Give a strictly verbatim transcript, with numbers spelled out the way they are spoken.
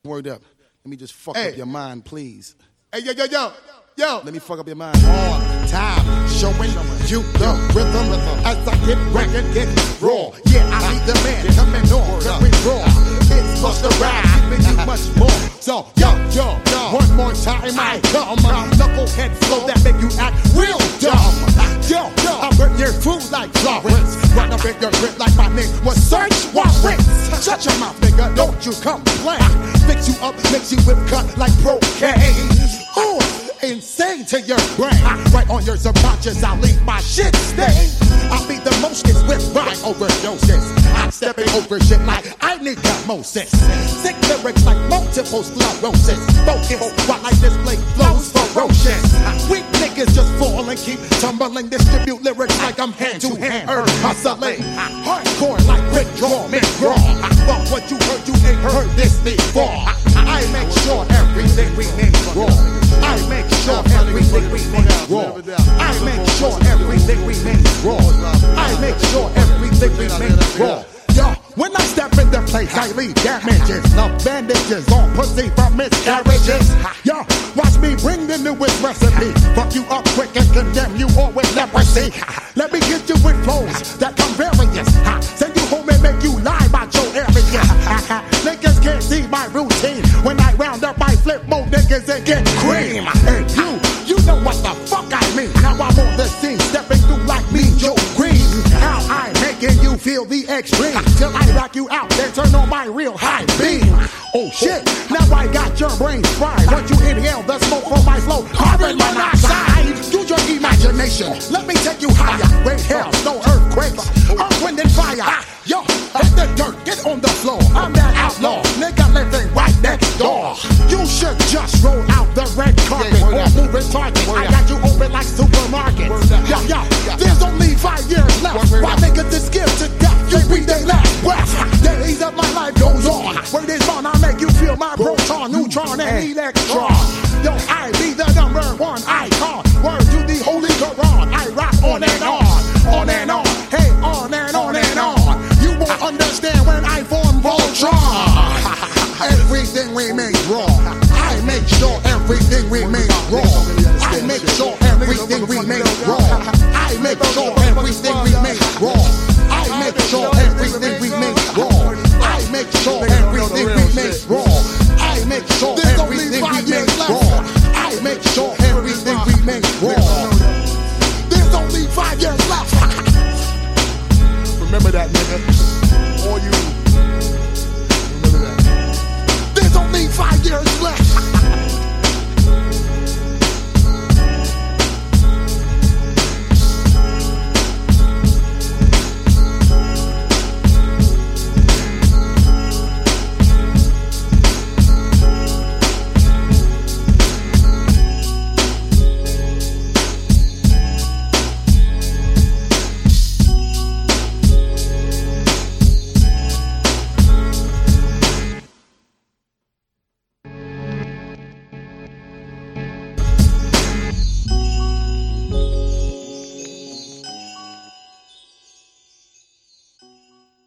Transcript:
Word up. Let me just fuck Hey. up your mind, please. Hey, yo, yo, yo, yo. Let me fuck up your mind. On Time, showing you the rhythm as I get ragged, get raw. Yeah, I need the man coming on, very raw. It's Busta Rhymes, giving you much more. So, yo, yo, yo, one more time I come. Knucklehead flow that make you act real dumb. Yo, yo, I burn your food like Florence. Run up in your grip like my name was Search Warrant. Shut your mouth, nigga, don't you complain. Fix you up, makes you whip cut like Procaine. Ooh, insane to your brain. Right on your subconscious, I'll leave my shit stain. I'll be the mostest with rhyme overdoses. I'm stepping over shit like I need osmosis. Sick lyrics like multiple sclerosis. Focus while I display flows ferocious. Weak niggas just fall and keep tumbling. Distribute lyrics like I'm hand to hand herb hustling. Hardcore like Rick Draw, Mick Raw. But what you heard, you ain't heard this before. I make sure everything remains raw. I make sure everything remains raw. I make sure everything remains raw. I make sure everything remains raw. Yo, when I step in the place, I leave damages. No bandages on pussy from miscarriages. Yo, watch me bring the newest recipe. Fuck you up quick and condemn you all with leprosy. Let me get you with flows that come various. Send you home and make you lie about your area. Niggas can't see my routine. When I round up, I flip more niggas and get cream. And you, you know what the fuck I mean. Now I'm on the scene, stepping through like me, Joe Green. How I'm making you feel the extreme. Till I rock you out, then turn on my real high beam. Oh shit, now I got your brain fried. Once you inhale the smoke from my flow, carbon monoxide. Use your imagination, let me take you higher. Rain, hell, snow, earthquakes, earth, wind, and fire. Yo, hit the dirt, get on the floor. I'm that outlaw, nigga living right next door. You should just roll out the red carpet or move it target. I got you open like supermarkets. Yo, yo, there's only five years left. Why niggas is scared to death? You breathe they last breath. Days of my life goes on. Word is on, I make you feel my proton, neutron, and electron. Yo, I be the number one icon. Word to the Holy Quran. I rock on and on, on and on. Hey, on and on and on. You won't understand when I form Voltron. Everything remains raw. I make sure everything remains raw. I make sure everything remains raw. I make sure everything remains raw. I make sure everything remains raw. I make sure everything remains raw.